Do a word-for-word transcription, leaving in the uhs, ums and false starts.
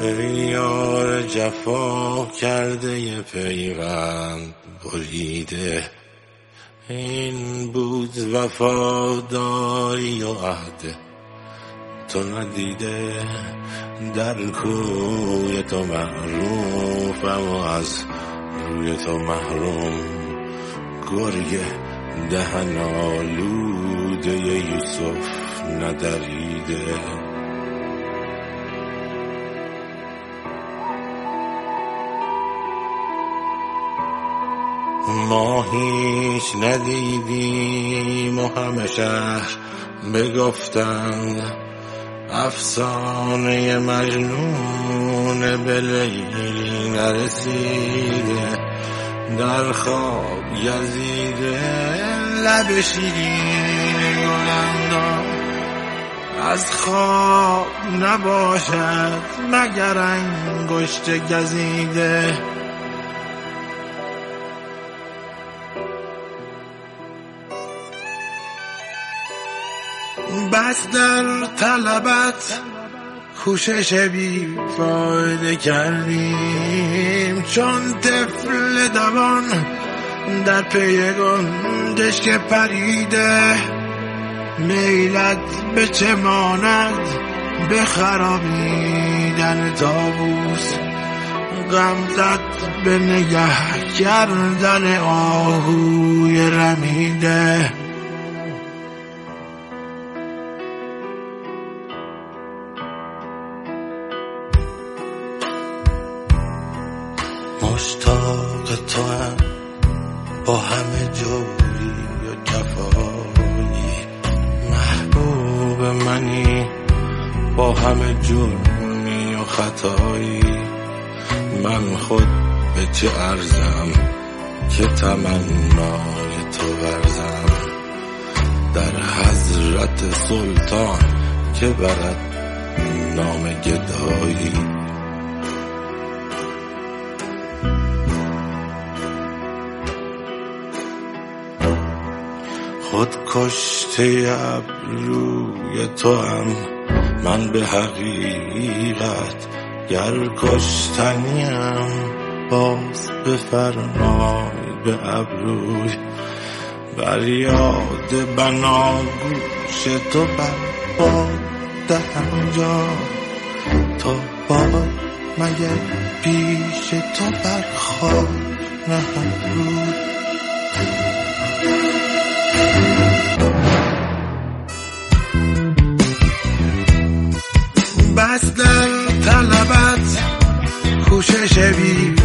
ای یار جفا کرده ی پیوند بریده، این بود وفاداری و عهد تو ندیده. در کوی تو معروفم و از روی تو محروم، گرگ دهن آلوده یوسف ندریده. ما هیچ ندیدیم و همه شهر بگفتند، افسانه مجنون به لیلی نرسیده. در خواب یزیده لب شیرین گلندام، از خواب نباشد مگر انگشت گزیده. بس در طلبت کوشش بی فایده کردیم، چون طفل دوان در پی گنجشک پریده. میلت به چه ماند به خرابیدن طاووس، غمزت به نگه کردن آهوی رمیده. مشتاق تو هم با همه جوری و جفایی، محبوب منی با همه جرمی و خطایی. من خود به چه ارزم که تمنای تو ورزم، در حضرت سلطان که برد نام گدایی. خود کشته ابروی تو هم من به حقیقت، گر کشتنیم باز بفرمای به ابروی. بر یاد بناگوش تو بر باد دهم جا، تو باد مگر پیش تو بر خاک نهم روی. بس در طلبت کوشش بی